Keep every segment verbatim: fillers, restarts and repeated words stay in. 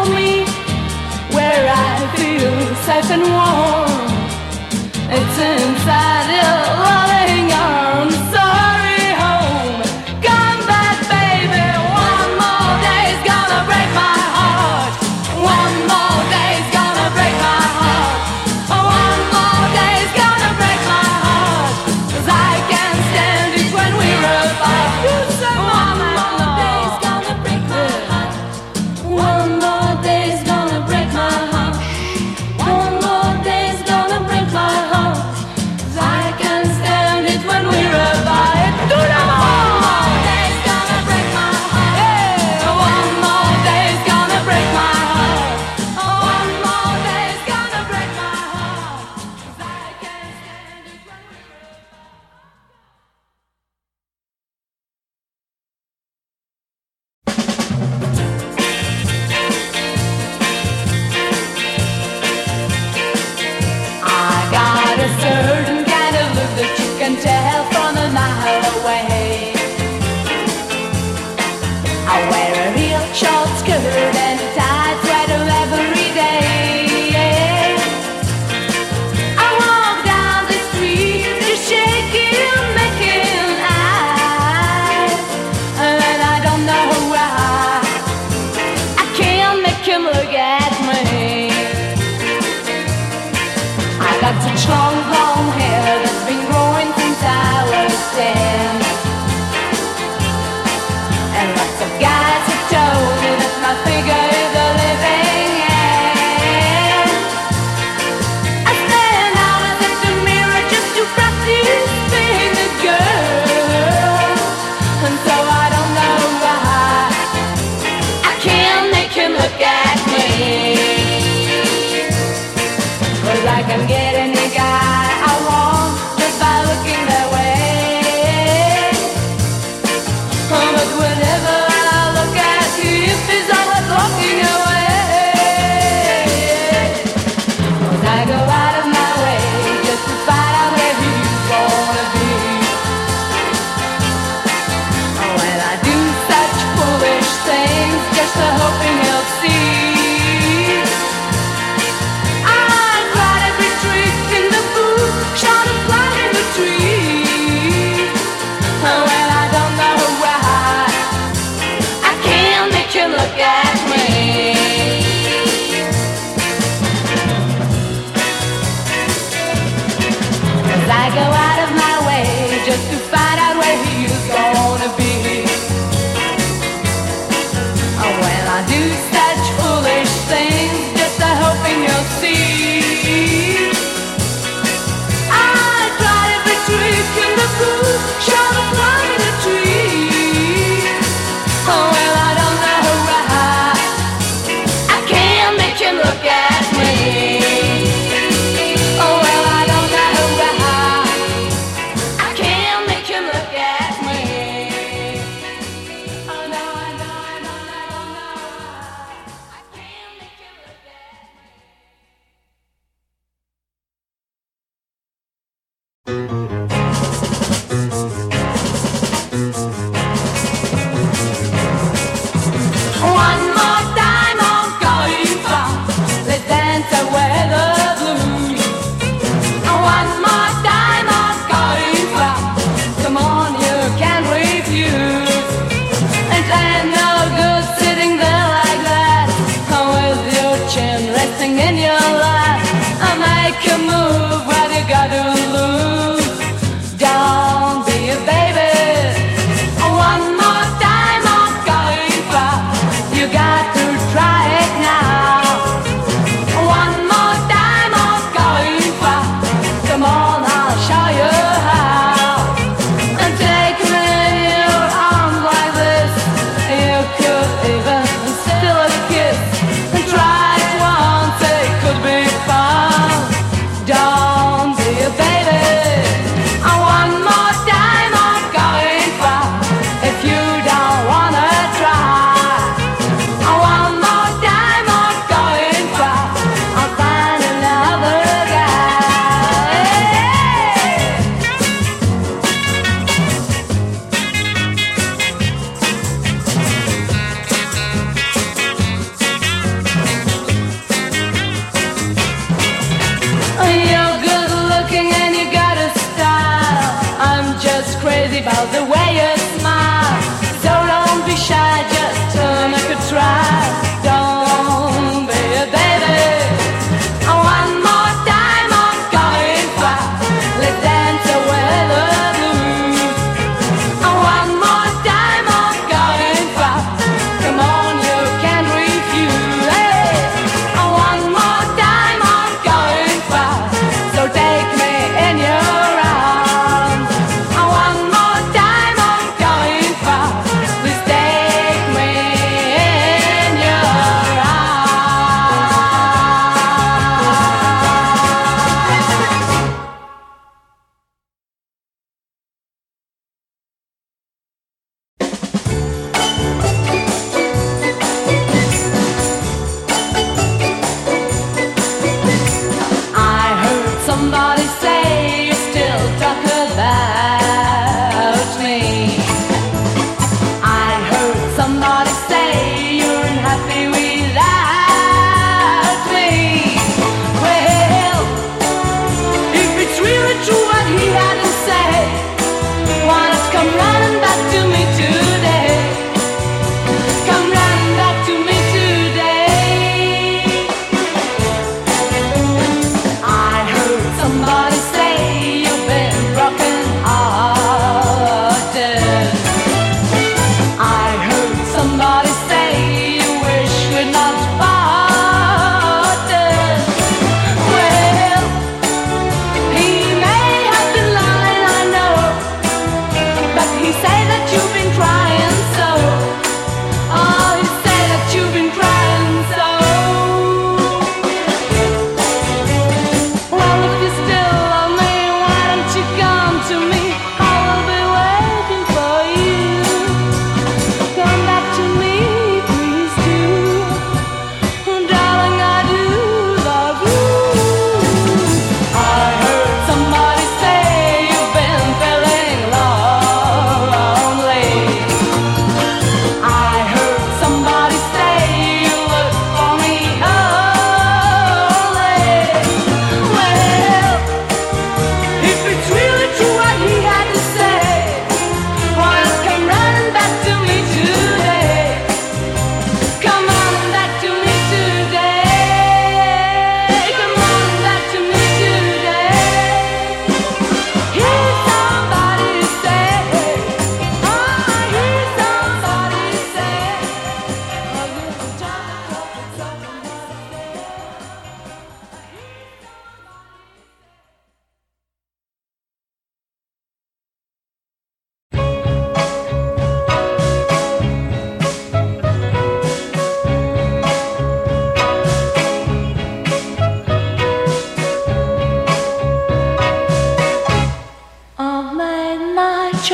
me, where I feel safe and warm. It's inside your loving arms. Sorry, home. Come back, baby. One more day's gonna break my heart. One more day's gonna break my heart. One more day's gonna break my heart. 'Cause I can't stand it when we're apart. You say one more day's gonna break my heart. One more day's gonna break my heart. One more day's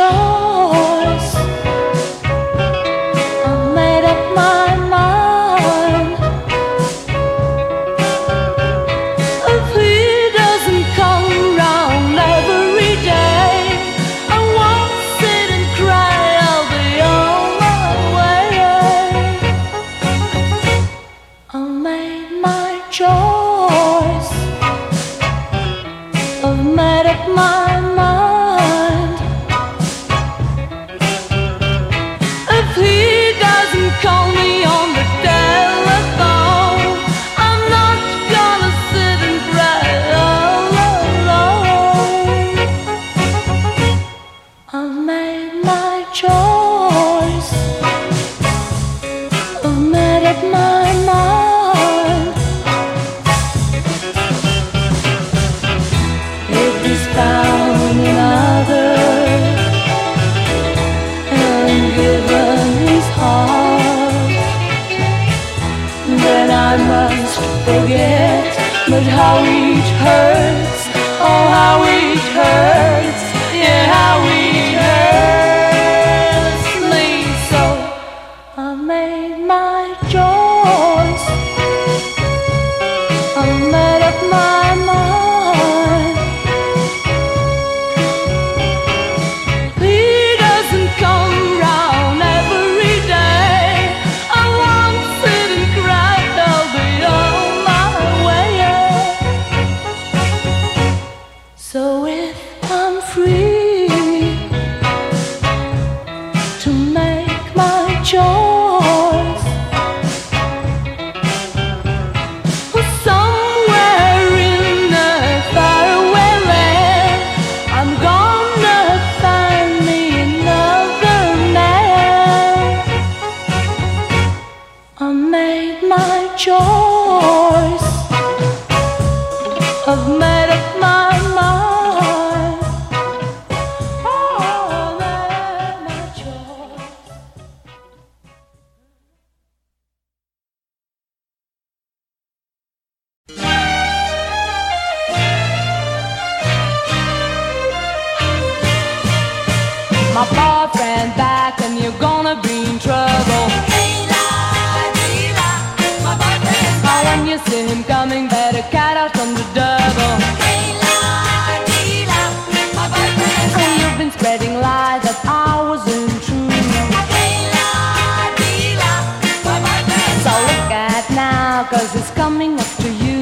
choice. I've made up my mind. If he doesn't come round every day, I won't sit and cry, I'll be on my way. I've made my choice. I've made up my mind. If he doesn't call me on the telephone, I'm not gonna sit and cry all alone. I've made my choice. I've made up my mind. If he's found another and given his heart, then I must forget. But how it hurts, oh how it hurts, yeah how it hurts me so. I made my choice. I made up my mind. He doesn't come round every day, I won't sit and cry, I'll be on my way. So if I'm free to make my choice, or somewhere in a faraway land, I'm gonna find me another man. I made my choice. I've made up my mind. Oh, I made my choice. My boyfriend back and you're gonna be in trouble. Oh, when you see him coming, better cut out from the double. Oh, you've been spreading lies that I wasn't true. So look at now, cause he's coming up to you.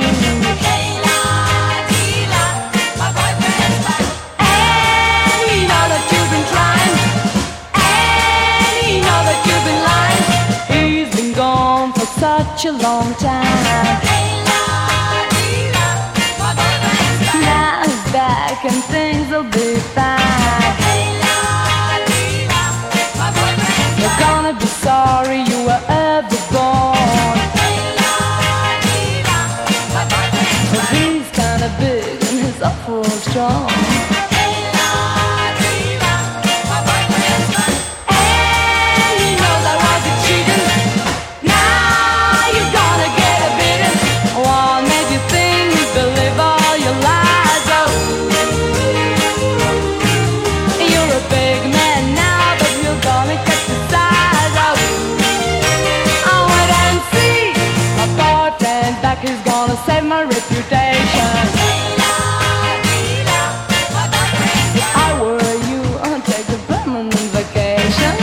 And you know that you've been trying, and you know that you've been lying. He's been gone for such a long time. Now he's back and things will be fine. You're gonna be sorry you were ever born. But he's kinda big and he's awful strong. And you know that was a cheating. Now you're gonna get a beating. What made you think you believe all your lies? Oh, you're a big man now, but you're gonna cut the size. Oh, I'll wait and see. My boyfriend back is gonna save my reputation. If I were you, I'd take a permanent vacation.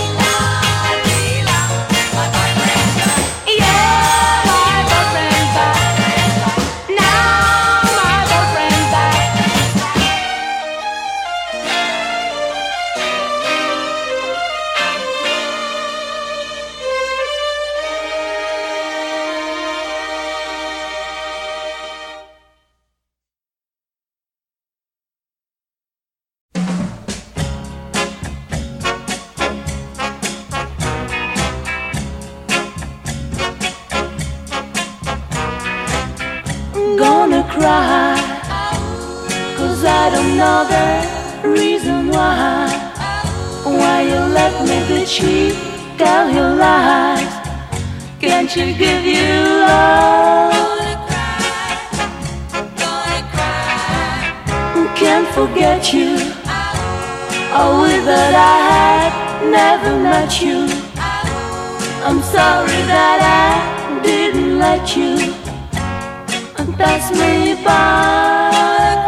Yeah, my boyfriend's back. Now my boyfriend's back. Gonna cry, cause I don't know the reason why. Why you let me be cheap, tell your lies. Can't you give you love? Gonna cry, gonna cry. Can't forget you, I wish that I had never met you. I'm sorry that I didn't let you pass me by.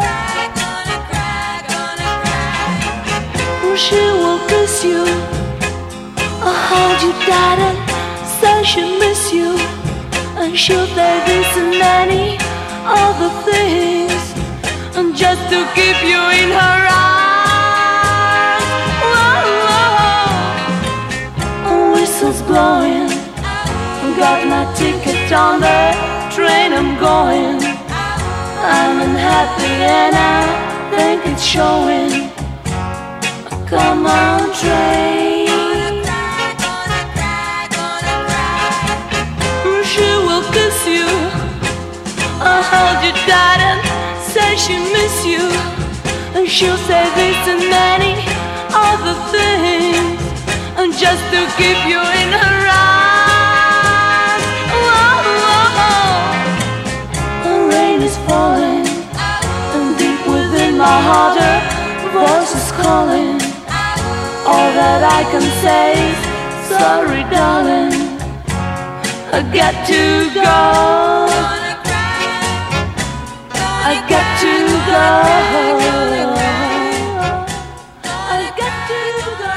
She will kiss you, I'll hold you tight and say she'll miss you, and she'll say this and many other things, and just to keep you in her arms. Whoa, a whistle's blowing, got my ticket on the train I'm going. I'm unhappy and I think it's showing. Come on, train. She will kiss you, I'll hold you tight and say she miss you, and she'll say this and many other things, and just to keep you in her arms. Whoa, the rain is falling, and deep within my heart a voice is calling. All that I can say is sorry, darling, I got to go. I got to go. I got to go.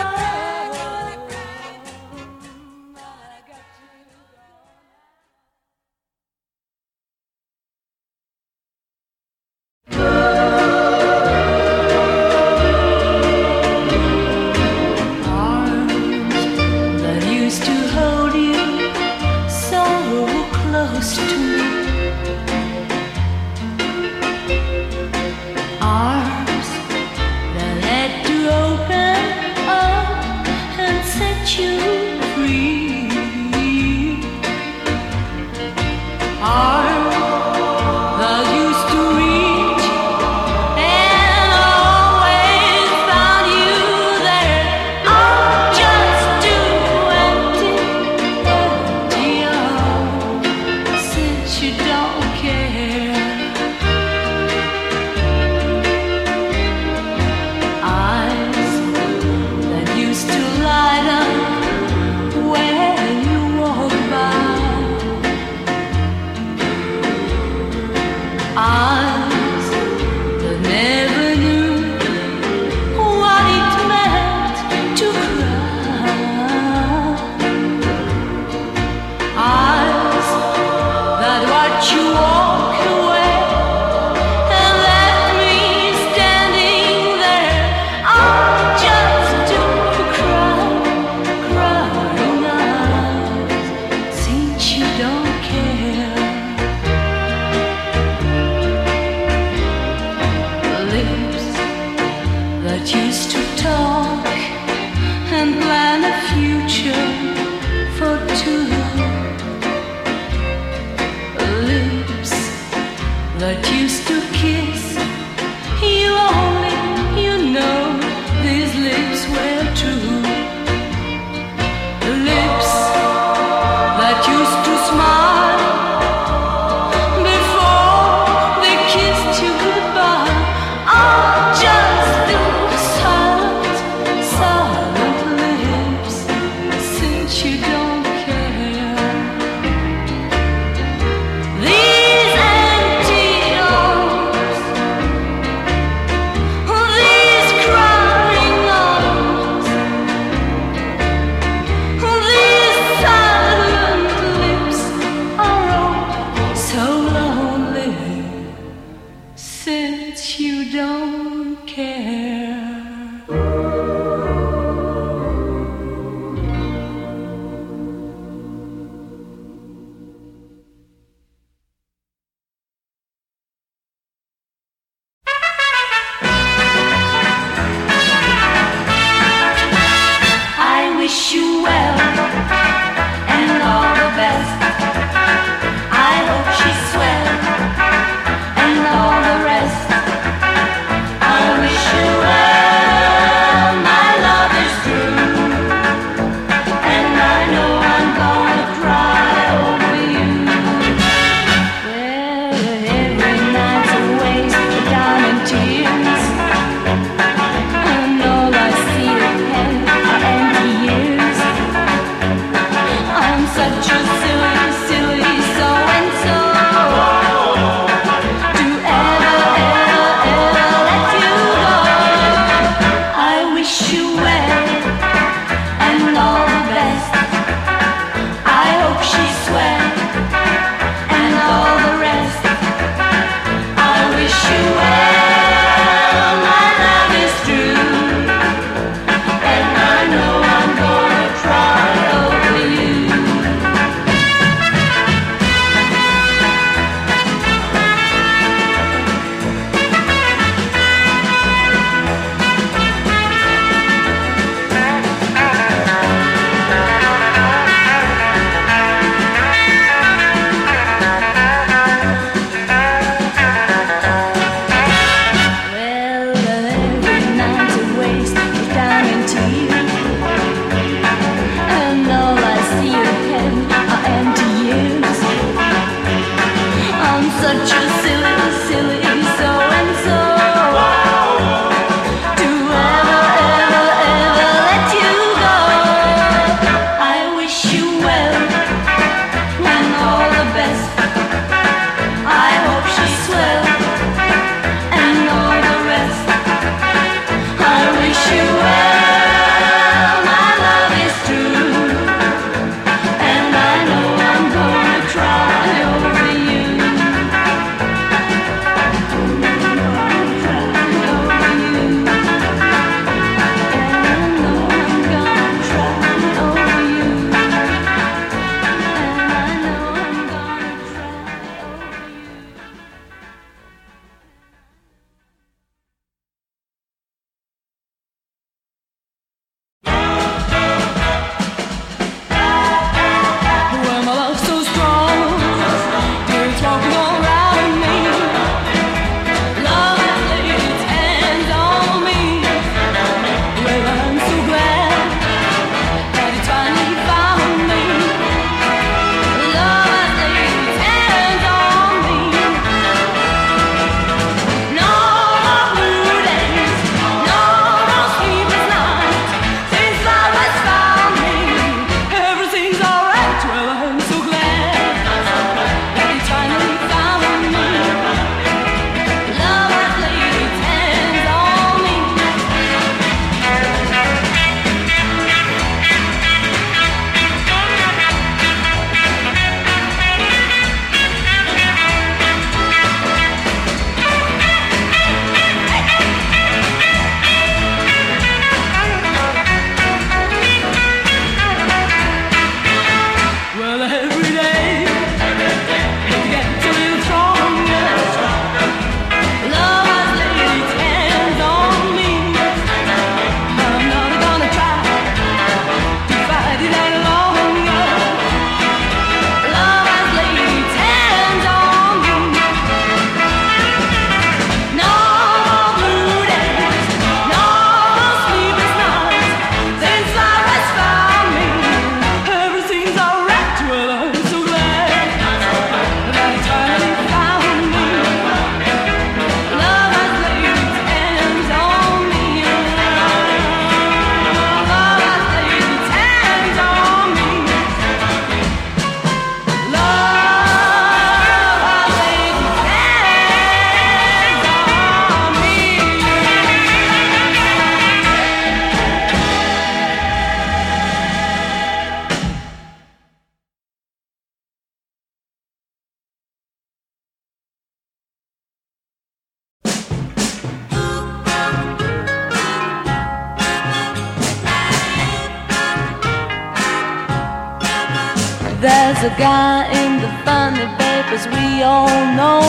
There's a guy in the funny papers we all know.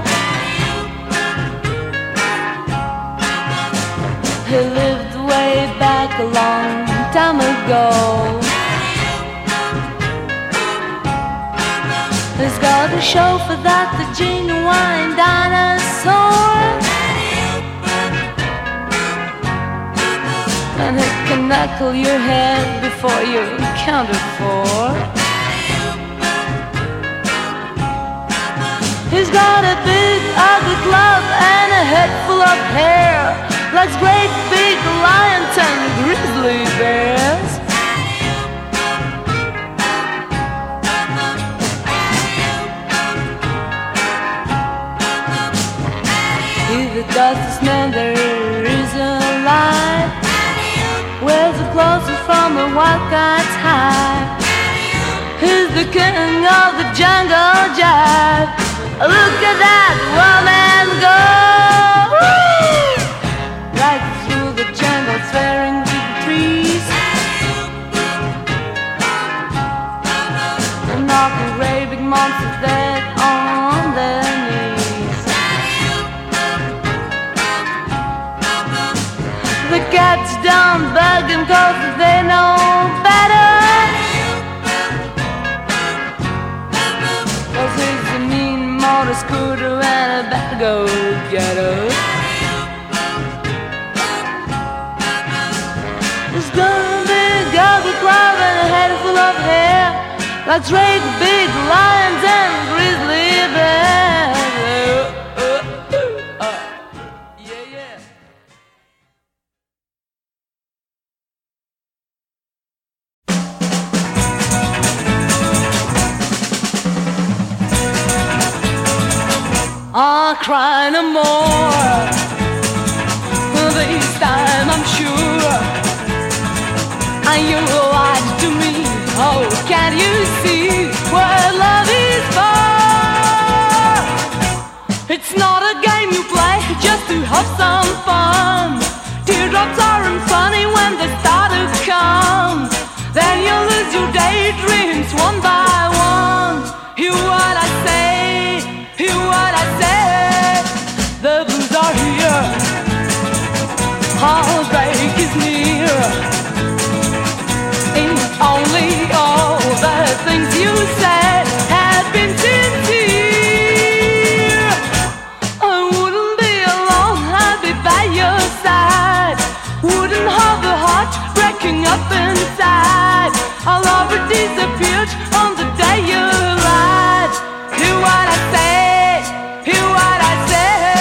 He lived way back a long time ago. He's got a show for that, the genuine dinosaur. And he can knuckle your head before you count to four. He's got a big ugly club and a head full of hair, like great big lions and grizzly bears. If it doesn't smell, there is a light. Wears the clothes from the white cat's hide. He's the king of the jungle jive. Look at that woman go! Woo! Right through the jungle, swearing with the trees, and knocking great big monsters dead on their knees. The cats don't bug him 'cause they know better, 'cause he's a mean motor scooter and a bad go-getter. He's got a big ugly club and a head full of hair, like great big lions and grizzly bears. Uh, uh, uh, yeah, yeah. I'll cry no more this time, I'm sure. And you lied to me. Oh, can't you see what love is for? It's not a game you play just to have some fun. Teardrops aren't funny when they start to come. Then you lose your daydreams one by one. Hear what I say, hear what I say. The blues are here, heartbreak is near. If only all the things you said had been sincere, I wouldn't be alone, I'd be by your side. Wouldn't have a heart breaking up inside. Our love would disappeared on the day you lied. Hear what I say, hear what I say.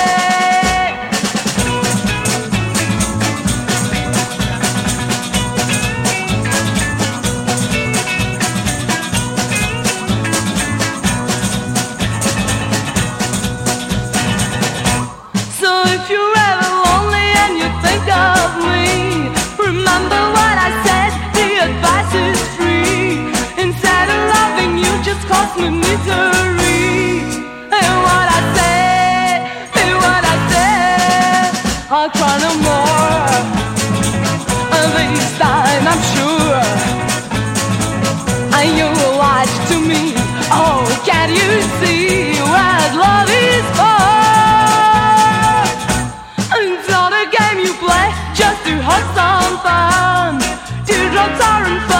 So if you're ever lonely and you think of me, remember what I said, the advice is free. Instead of loving you, just cost me misery. Hear what I say, hear what I say. I'll cry no more this time, I'm sure. And you lied to me. Oh, can't you see what love is for? It's not a game you play just to have some fun. Teardrops aren't fun.